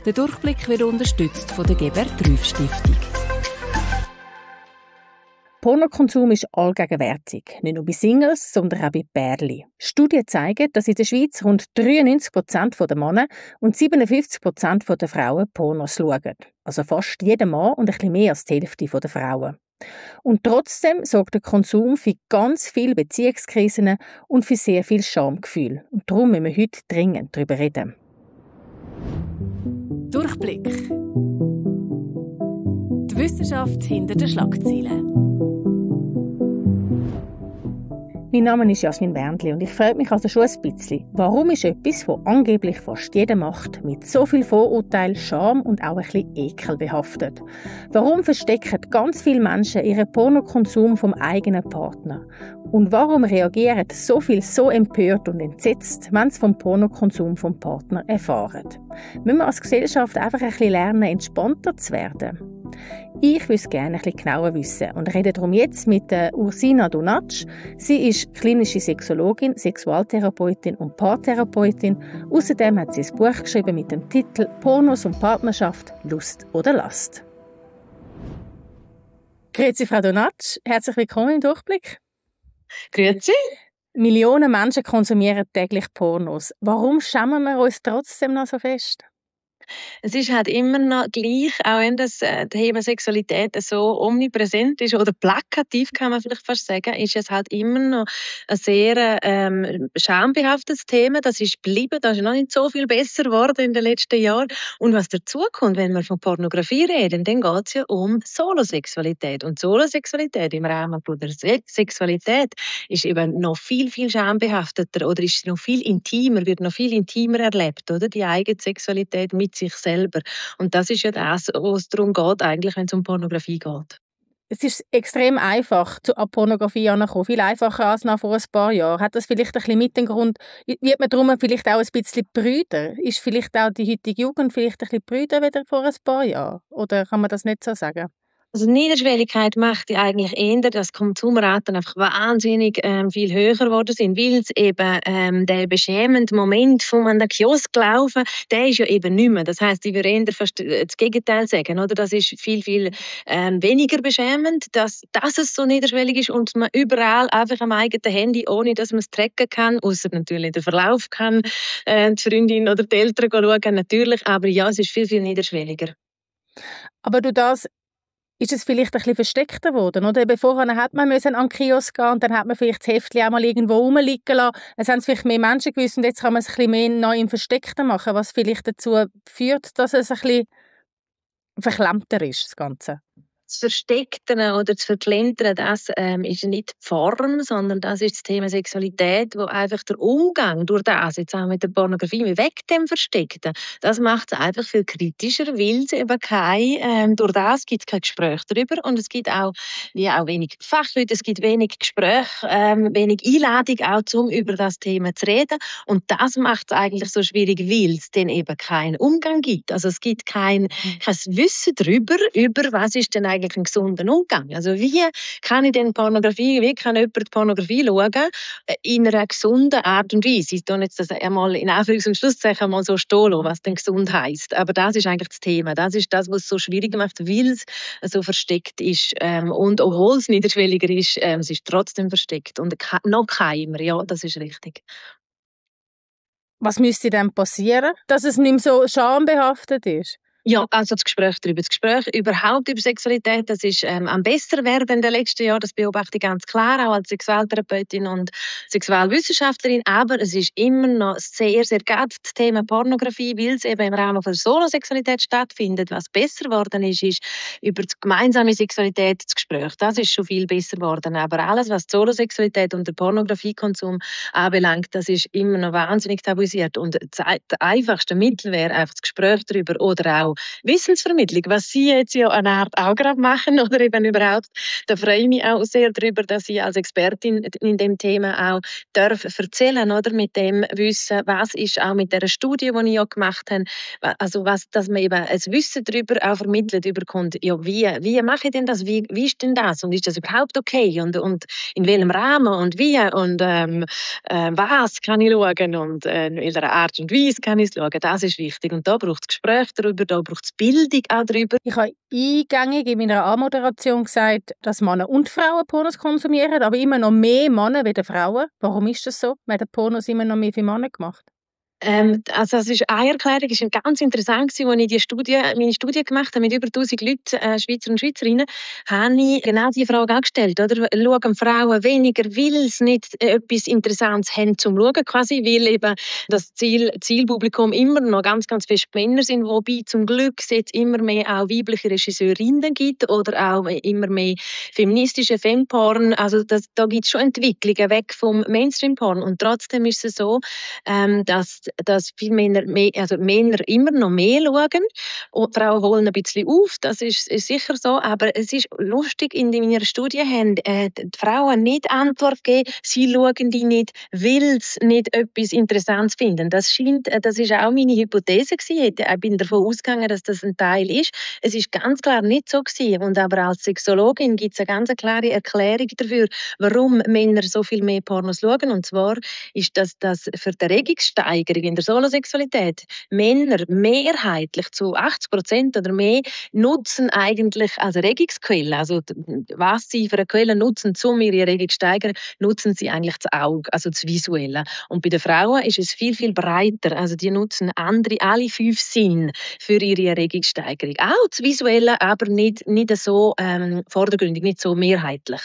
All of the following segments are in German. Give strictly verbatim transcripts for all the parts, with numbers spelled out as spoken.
Der Durchblick wird unterstützt von der Geber-Trüff-Stiftung. Pornokonsum ist allgegenwärtig, nicht nur bei Singles, sondern auch bei Pärchen. Studien zeigen, dass in der Schweiz rund dreiundneunzig Prozent der Männer und siebenundfünfzig Prozent der Frauen Pornos schauen. Also fast jeder Mann und ein bisschen mehr als die Hälfte der Frauen. Und trotzdem sorgt der Konsum für ganz viele Beziehungskrisen und für sehr viel Schamgefühl. Und darum müssen wir heute dringend darüber reden. Durchblick. Die Wissenschaft hinter den Schlagzeilen. Mein Name ist Jasmin Berndli und ich frage mich also schon ein bisschen, warum ist etwas, das angeblich fast jeder macht, mit so viel Vorurteil, Scham und auch ein bisschen Ekel behaftet? Warum verstecken ganz viele Menschen ihren Pornokonsum vom eigenen Partner? Und warum reagieren so viele so empört und entsetzt, wenn sie vom Pornokonsum vom Partner erfahren? Müssen wir als Gesellschaft einfach ein bisschen lernen, entspannter zu werden? Ich würde es gerne ein bisschen genauer wissen und rede darum jetzt mit Ursina Donatsch. Sie ist klinische Sexologin, Sexualtherapeutin und Paartherapeutin. Außerdem hat sie ein Buch geschrieben mit dem Titel «Pornos und Partnerschaft – Lust oder Last». Grüezi, Frau Donatsch. Herzlich willkommen im Durchblick. Grüezi. Millionen Menschen konsumieren täglich Pornos. Warum schämen wir uns trotzdem noch so fest? Es ist halt immer noch gleich, auch wenn das äh, Thema Sexualität so omnipräsent ist oder plakativ, kann man vielleicht fast sagen, ist es halt immer noch ein sehr ähm, schambehaftetes Thema. Das ist geblieben, das ist noch nicht so viel besser geworden in den letzten Jahren. Und was dazu kommt, wenn wir von Pornografie reden, dann geht es ja um Solosexualität. Und Solosexualität im Rahmen der Sexualität ist eben noch viel, viel schambehafteter oder ist noch viel intimer, wird noch viel intimer erlebt, oder? Die eigene Sexualität mit sich selber. Und das ist ja das, was es darum geht, eigentlich, wenn es um Pornografie geht. Es ist extrem einfach, zu Pornografie anzukommen. Viel einfacher als noch vor ein paar Jahren. Hat das vielleicht ein bisschen mit dem Grund, wird man darum vielleicht auch ein bisschen brüder? Ist vielleicht auch die heutige Jugend vielleicht ein bisschen brüder wieder vor ein paar Jahren? Oder kann man das nicht so sagen? Also die Niederschwelligkeit macht ja eigentlich eher, dass Konsumraten einfach wahnsinnig ähm, viel höher geworden sind, weil es eben ähm, der beschämende Moment von an den Kiosk laufen, der ist ja eben nicht mehr. Das heisst, ich würde eher fast das Gegenteil sagen, oder? Das ist viel, viel ähm, weniger beschämend, dass, dass es so niederschwellig ist und man überall einfach am eigenen Handy, ohne dass man es tracken kann, außer natürlich den Verlauf kann, äh, die Freundin oder die Eltern schauen, natürlich, aber ja, es ist viel, viel niederschwelliger. Aber du das ist es vielleicht ein bisschen versteckter geworden, oder? Eben vorher hat man müssen an den Kiosk gehen und dann hat man vielleicht das Heftchen auch mal irgendwo rumliegen lassen. Es haben vielleicht mehr Menschen gewusst und jetzt kann man es ein bisschen mehr neu im Versteckten machen, was vielleicht dazu führt, dass es ein bisschen verklemmter ist, das Ganze. Das Versteckten oder das Verkleinern, das ähm, ist nicht die Form, sondern das ist das Thema Sexualität, wo einfach der Umgang durch das, jetzt auch mit der Pornografie, weg dem Versteckten, das macht es einfach viel kritischer, weil es eben kein, ähm, durch das gibt es kein Gespräch darüber und es gibt auch, ja, auch wenig Fachleute, es gibt wenig Gespräch, ähm, wenig Einladung auch, um über das Thema zu reden und das macht es eigentlich so schwierig, weil es dann eben keinen Umgang gibt. Also es gibt kein, kein Wissen darüber, über was ist denn eigentlich einen gesunden Umgang. Also wie kann ich denn Pornografie, wie kann jemand die Pornografie schauen in einer gesunden Art und Weise? Ich tue jetzt das einmal in Anführungs- und Schlusszeichen mal so stehen lassen, was denn gesund heisst. Aber das ist eigentlich das Thema. Das ist das, was es so schwierig macht, weil es so versteckt ist. Ähm, und obwohl es niederschwelliger ist, ähm, es ist trotzdem versteckt. Und noch geheimer, ja, das ist richtig. Was müsste denn passieren, dass es nicht mehr so schambehaftet ist? Ja, also das Gespräch darüber. Das Gespräch überhaupt über Sexualität, das ist ähm, am besten werden in den letzten Jahren. Das beobachte ich ganz klar, auch als Sexualtherapeutin und Sexualwissenschaftlerin. Aber es ist immer noch sehr, sehr gerade das Thema Pornografie, weil es eben im Rahmen von Solosexualität stattfindet. Was besser geworden ist, ist über die gemeinsame Sexualität das Gespräch. Das ist schon viel besser geworden. Aber alles, was die Solosexualität und den Pornografiekonsum anbelangt, das ist immer noch wahnsinnig tabuisiert. Und das einfachste Mittel wäre einfach das Gespräch darüber oder auch auch Wissensvermittlung, was Sie jetzt ja eine Art auch gerade machen oder eben überhaupt. Da freue ich mich auch sehr darüber, dass ich als Expertin in dem Thema auch darf erzählen, oder, mit dem Wissen, was ist auch mit der Studie, die ich ja gemacht habe, also was, dass man eben ein Wissen darüber auch vermittelt überkommt, ja, wie, wie mache ich denn das, wie, wie ist denn das und ist das überhaupt okay und, und in welchem Rahmen und wie und ähm, äh, was kann ich schauen und äh, in welcher Art und Weise kann ich es schauen, das ist wichtig und da braucht es Gespräche darüber, da braucht es Bildung auch darüber. Ich habe eingängig in meiner Anmoderation gesagt, dass Männer und Frauen Pornos konsumieren, aber immer noch mehr Männer wie Frauen. Warum ist das so? Man hat Pornos immer noch mehr für Männer gemacht. Ähm, also das ist eine Erklärung, ist ganz interessant gewesen, als ich die Studie, meine Studie gemacht habe mit über tausend Leuten, äh, Schweizer und Schweizerinnen, habe ich genau diese Frage auch gestellt, oder? Schauen Frauen weniger, weil sie nicht etwas Interessantes haben zum Schauen, quasi, weil eben das Ziel, Zielpublikum immer noch ganz, ganz fest Männer sind, wobei zum Glück es jetzt immer mehr auch weibliche Regisseurinnen gibt oder auch immer mehr feministische Femporn, also das, da gibt es schon Entwicklungen weg vom Mainstream-Porn und trotzdem ist es so, ähm, dass dass viele Männer, mehr, also Männer immer noch mehr schauen und Frauen holen ein bisschen auf, das ist, ist sicher so, aber es ist lustig, in meiner Studie haben äh, die Frauen nicht Antwort gegeben, sie schauen die nicht, weil sie nicht etwas Interessantes finden. Das scheint, das ist auch meine Hypothese gewesen, ich bin davon ausgegangen, dass das ein Teil ist. Es ist ganz klar nicht so gewesen und aber als Sexologin gibt es eine ganz klare Erklärung dafür, warum Männer so viel mehr Pornos schauen und zwar ist das, das für die Erregungssteigerung in der Solosexualität Männer mehrheitlich zu achtzig Prozent oder mehr nutzen eigentlich als Erregungsquelle, also was sie für eine Quelle nutzen, um ihre Erregung zu steigern, nutzen sie eigentlich das Auge, also das Visuelle. Und bei den Frauen ist es viel, viel breiter, also die nutzen andere, alle fünf Sinne für ihre Erregungssteigerung. Auch das Visuelle, aber nicht, nicht so ähm, vordergründig, nicht so mehrheitlich.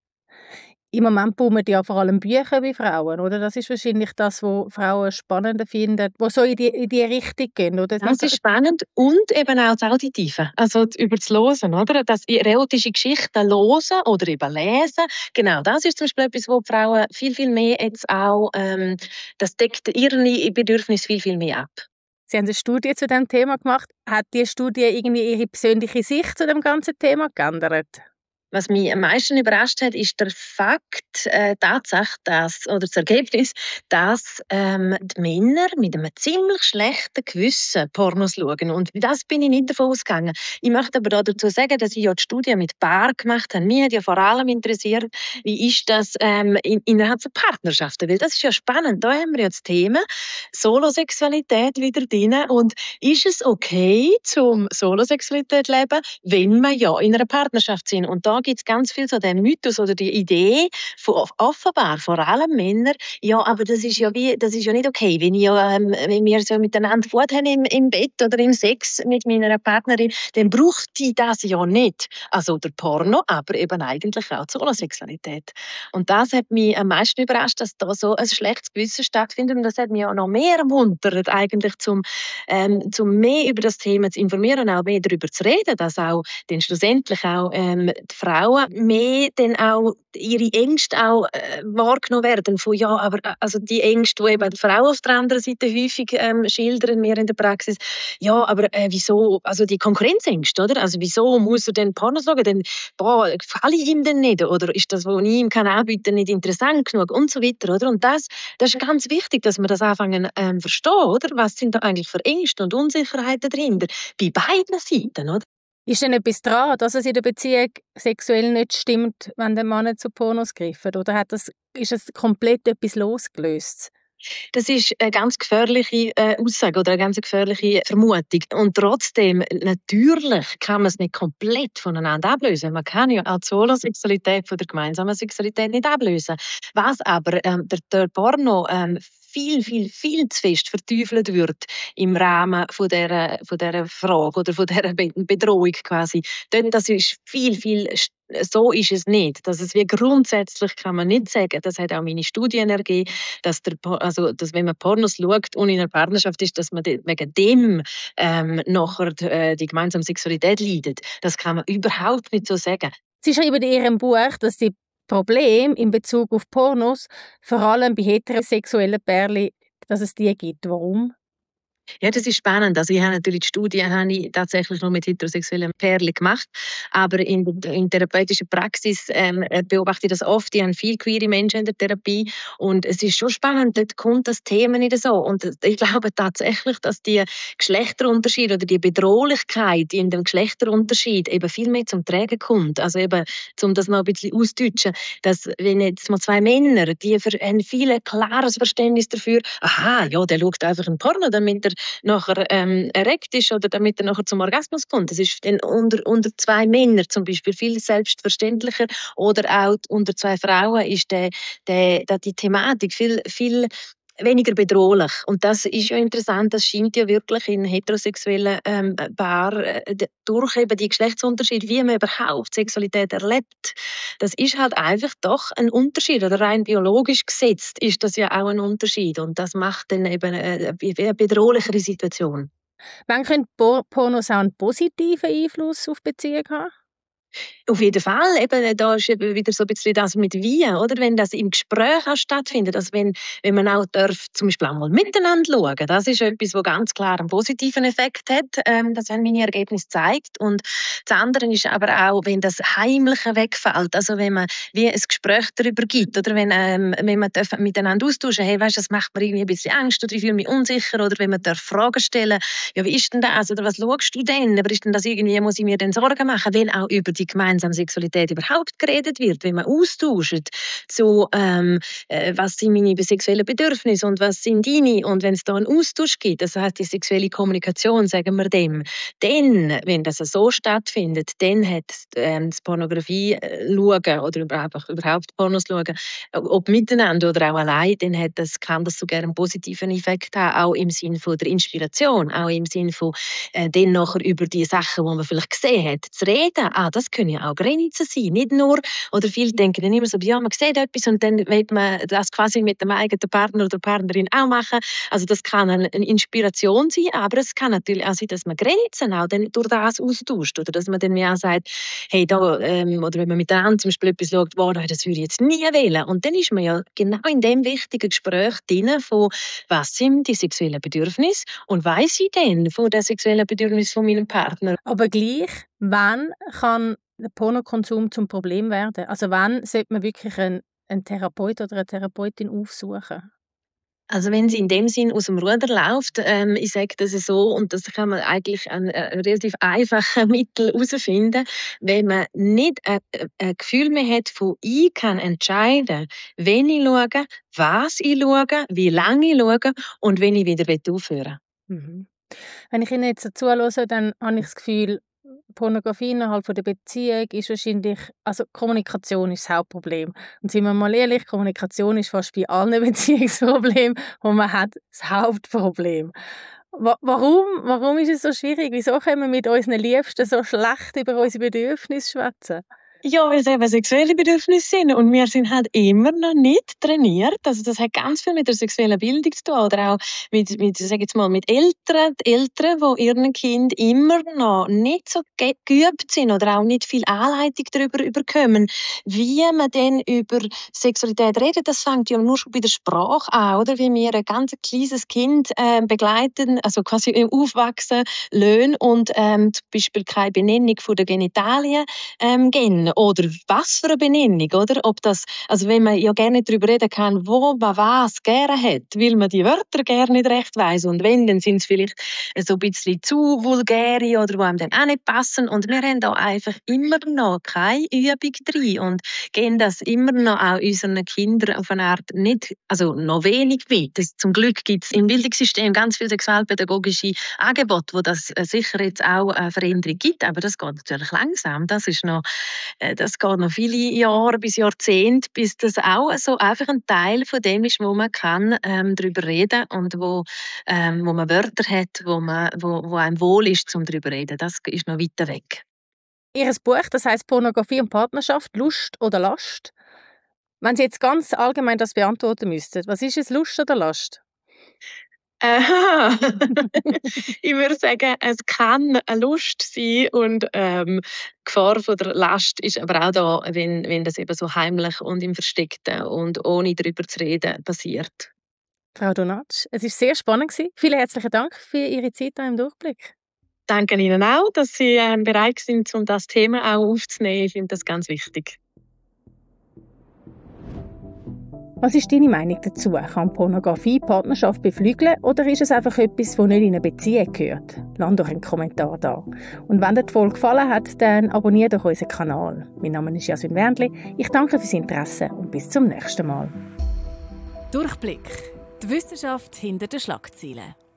Im Moment boomen ja vor allem Bücher bei Frauen, oder? Das ist wahrscheinlich das, was Frauen spannender finden, wo so in die, in die Richtung gehen, oder? Das ist spannend und eben auch das Auditive, also über das Hören, oder? Das erotische Geschichten hören oder eben lesen, genau, das ist zum Beispiel etwas, wo die Frauen viel, viel mehr jetzt auch, ähm, das deckt ihre Bedürfnisse viel, viel mehr ab. Sie haben eine Studie zu diesem Thema gemacht. Hat die Studie irgendwie Ihre persönliche Sicht zu dem ganzen Thema geändert? Was mich am meisten überrascht hat, ist der Fakt, äh, Tatsache, dass, oder das Ergebnis, dass ähm, die Männer mit einem ziemlich schlechten Gewissen Pornos schauen. Und das bin ich nicht davon ausgegangen. Ich möchte aber dazu sagen, dass ich ja die Studie mit Paaren gemacht habe. Mich hat ja vor allem interessiert, wie ist das ähm, in, innerhalb von Partnerschaften? Weil das ist ja spannend. Da haben wir ja das Thema Solosexualität wieder drin. Und ist es okay, zum Solosexualität zu leben, wenn wir ja in einer Partnerschaft sind? Und da gibt es ganz viel so den Mythos oder die Idee von offenbar vor allem Männer, ja, aber das ist ja wie, das ist ja nicht okay, wenn, ich ja, ähm, wenn wir so miteinander Fort haben im, im Bett oder im Sex mit meiner Partnerin, dann braucht die das ja nicht. Also der Porno, aber eben eigentlich auch die Solosexualität. Und das hat mich am meisten überrascht, dass da so ein schlechtes Gewissen stattfindet und das hat mich auch noch mehr ermuntert, eigentlich zum, ähm, zum mehr über das Thema zu informieren und auch mehr darüber zu reden, dass auch dann schlussendlich auch ähm, die Frauen mehr dann auch ihre Ängste auch äh, wahrgenommen werden. Von, ja, aber also die Ängste, die eben die Frauen auf der anderen Seite häufig ähm, schildern, wir in der Praxis. Ja, aber äh, wieso, also die Konkurrenzängste, oder? Also wieso muss er denn Pornos schauen? Dann, boah, gefalle ich ihm denn nicht? Oder ist das, was ich ihm kann anbieten, nicht interessant genug? Und so weiter, oder? Und das, das ist ganz wichtig, dass wir das anfangen ähm, verstehen, oder? Was sind da eigentlich für Ängste und Unsicherheiten dahinter? Bei beiden Seiten, oder? Ist denn etwas dran, dass es in der Beziehung sexuell nicht stimmt, wenn der Mann zu Pornos greift? Oder hat das, ist es komplett etwas losgelöst? Das ist eine ganz gefährliche äh, Aussage oder eine ganz gefährliche Vermutung. Und trotzdem, natürlich kann man es nicht komplett voneinander ablösen. Man kann ja auch die Solosexualität von der gemeinsamen Sexualität nicht ablösen. Was aber ähm, der, der Porno ähm, viel, viel, viel zu fest verteufelt wird im Rahmen von dieser, von dieser Frage oder von dieser Bedrohung quasi. Das ist viel, viel so ist es nicht. Dass es wie grundsätzlich kann man nicht sagen, das hat auch meine Studien ergeben, dass, der, also, dass wenn man Pornos schaut und in einer Partnerschaft ist, dass man wegen dem ähm, nachher die, äh, die gemeinsame Sexualität leidet. Das kann man überhaupt nicht so sagen. Sie schreiben in Ihrem Buch, dass die Probleme in Bezug auf Pornos vor allem bei heterosexuellen Pärchen, dass es die gibt. Warum? Ja, das ist spannend. Also ich habe natürlich die Studie habe ich tatsächlich nur mit heterosexuellen Pärchen gemacht, aber in der in therapeutischen Praxis ähm, äh, beobachte ich das oft. Ich habe viele queere Menschen in der Therapie und es ist schon spannend, dort kommt das Thema nicht so. Und ich glaube tatsächlich, dass die Geschlechterunterschied oder die Bedrohlichkeit in dem Geschlechterunterschied eben viel mehr zum Tragen kommt. Also eben, um das noch ein bisschen auszudeutschen, dass wenn jetzt mal zwei Männer, die für ein viel klares Verständnis dafür, aha, ja, der schaut einfach ein Porno, damit er nachher ähm, erregt ist oder damit er nachher zum Orgasmus kommt. Das ist dann unter, unter zwei Männern zum Beispiel viel selbstverständlicher oder auch unter zwei Frauen ist der, der, der, die Thematik viel, viel weniger bedrohlich. Und das ist ja interessant, das scheint ja wirklich in heterosexuellen ähm, Paaren äh, durch eben die Geschlechtsunterschiede, wie man überhaupt Sexualität erlebt, das ist halt einfach doch ein Unterschied. Oder rein biologisch gesetzt ist das ja auch ein Unterschied. Und das macht dann eben eine, eine bedrohlichere Situation. Wann können Por- Pornos auch einen positiven Einfluss auf Beziehungen haben? Auf jeden Fall, eben, da ist eben wieder so ein bisschen das mit wie, oder? Wenn das im Gespräch auch stattfindet, also wenn, wenn man auch darf, zum Beispiel auch mal miteinander schauen, das ist etwas, was ganz klar einen positiven Effekt hat, ähm, das haben meine Ergebnisse gezeigt. Und das andere ist aber auch, wenn das Heimliche wegfällt, also wenn man wie ein Gespräch darüber gibt, oder wenn, ähm, wenn man darf miteinander austauschen, hey, weißt, das macht mir irgendwie ein bisschen Angst, oder ich fühle mich unsicher, oder wenn man darf Fragen stellen, ja, wie ist denn das, oder was schaust du denn, aber ist denn das irgendwie, muss ich mir denn Sorgen machen, wenn auch über die gemeinsame Sexualität überhaupt geredet wird, wenn man austauscht, so, ähm, äh, was sind meine sexuellen Bedürfnisse und was sind deine, und wenn es da einen Austausch gibt, das heißt die sexuelle Kommunikation, sagen wir dem, dann, wenn das so stattfindet, dann hat ähm, das Pornografie äh, schauen oder überhaupt, überhaupt Pornos schauen, ob miteinander oder auch allein, dann hat das, kann das sogar einen positiven Effekt haben, auch im Sinne von der Inspiration, auch im Sinne von äh, dann nachher über die Sachen, die man vielleicht gesehen hat, zu reden. Ah, das können ja auch Grenzen sein, nicht nur, oder viele denken dann immer so, ja, man sieht etwas und dann will man das quasi mit dem eigenen Partner oder Partnerin auch machen. Also das kann eine, eine Inspiration sein, aber es kann natürlich auch sein, dass man Grenzen auch dann durch das austauscht oder dass man dann mehr sagt, hey, da, ähm, oder wenn man miteinander zum Beispiel etwas schaut, wow, nein, das würde ich jetzt nie wählen. Und dann ist man ja genau in dem wichtigen Gespräch drin von, was sind die sexuellen Bedürfnisse und weiss ich denn von den sexuellen Bedürfnissen von meinem Partner? Aber gleich, wann kann der Pornokonsum zum Problem werden? Also wann sollte man wirklich einen, einen Therapeut oder eine Therapeutin aufsuchen? Also wenn sie in dem Sinn aus dem Ruder läuft, ähm, ich sage das so, und das kann man eigentlich an äh, relativ einfachen Mittel herausfinden, wenn man nicht ein, ein Gefühl mehr hat von ich kann entscheiden, wenn ich schaue, was ich schaue, wie lange ich schaue und wenn ich wieder aufhören will. Mhm. Wenn ich Ihnen jetzt so zuhöre, dann habe ich das Gefühl, Pornografie innerhalb von der Beziehung ist wahrscheinlich, also Kommunikation ist das Hauptproblem. Und sind wir mal ehrlich, Kommunikation ist fast bei allen Beziehungsproblemen, die man hat, das Hauptproblem. Wa warum, warum ist es so schwierig? Wieso können wir mit unseren Liebsten so schlecht über unsere Bedürfnisse schwätzen? Ja, weil es eben sexuelle Bedürfnisse sind und wir sind halt immer noch nicht trainiert. Also das hat ganz viel mit der sexuellen Bildung zu tun oder auch mit, mit sag jetzt mal, mit Eltern, die Eltern, die ihren Kind immer noch nicht so ge- geübt sind oder auch nicht viel Anleitung darüber überkommen, wie man denn über Sexualität redet. Das fängt ja nur schon bei der Sprache an, oder? Wie wir ein ganz kleines Kind äh, begleiten, also quasi im Aufwachsen lösen und ähm, zum Beispiel keine Benennung von der Genitalien ähm, geben. Oder was für eine Benennung, oder? Ob das, also wenn man ja gerne darüber reden kann, wo man was gerne hat, weil man die Wörter gerne nicht recht weiss. Und wenn, dann sind es vielleicht so ein bisschen zu vulgäre oder die einem dann auch nicht passen. Und wir haben da einfach immer noch keine Übung drin und gehen das immer noch auch unseren Kindern auf eine Art nicht, also noch wenig mit. Das, zum Glück gibt es im Bildungssystem ganz viele sexualpädagogische Angebote, wo das äh, sicher jetzt auch eine Veränderung gibt, aber das geht natürlich langsam. Das ist noch Äh, Das geht noch viele Jahre bis Jahrzehnte, bis das auch so einfach ein Teil von dem ist, wo man kann ähm, darüber reden und wo, ähm, wo man Wörter hat, wo, man, wo, wo einem wohl ist, um darüber zu reden. Das ist noch weiter weg. Ihr Buch, das heißt Pornografie und Partnerschaft, Lust oder Last. Wenn Sie jetzt ganz allgemein das beantworten müssten, was ist es, Lust oder Last? Aha. Ich würde sagen, es kann eine Lust sein und ähm, die Gefahr von der Last ist aber auch da, wenn, wenn das eben so heimlich und im Versteckten und ohne darüber zu reden passiert. Frau Donatsch, es war sehr spannend. Vielen herzlichen Dank für Ihre Zeit hier im Durchblick. Danke Ihnen auch, dass Sie ähm, bereit sind, um das Thema auch aufzunehmen. Ich finde das ganz wichtig. Was ist deine Meinung dazu? Kann Pornografie Partnerschaft beflügeln oder ist es einfach etwas, das nicht in eine Beziehung gehört? Lass doch einen Kommentar da. Und wenn dir die Folge gefallen hat, dann abonniere doch unseren Kanal. Mein Name ist Jasmin Berndli. Ich danke fürs Interesse und bis zum nächsten Mal. Durchblick. Die Wissenschaft hinter den Schlagzeilen.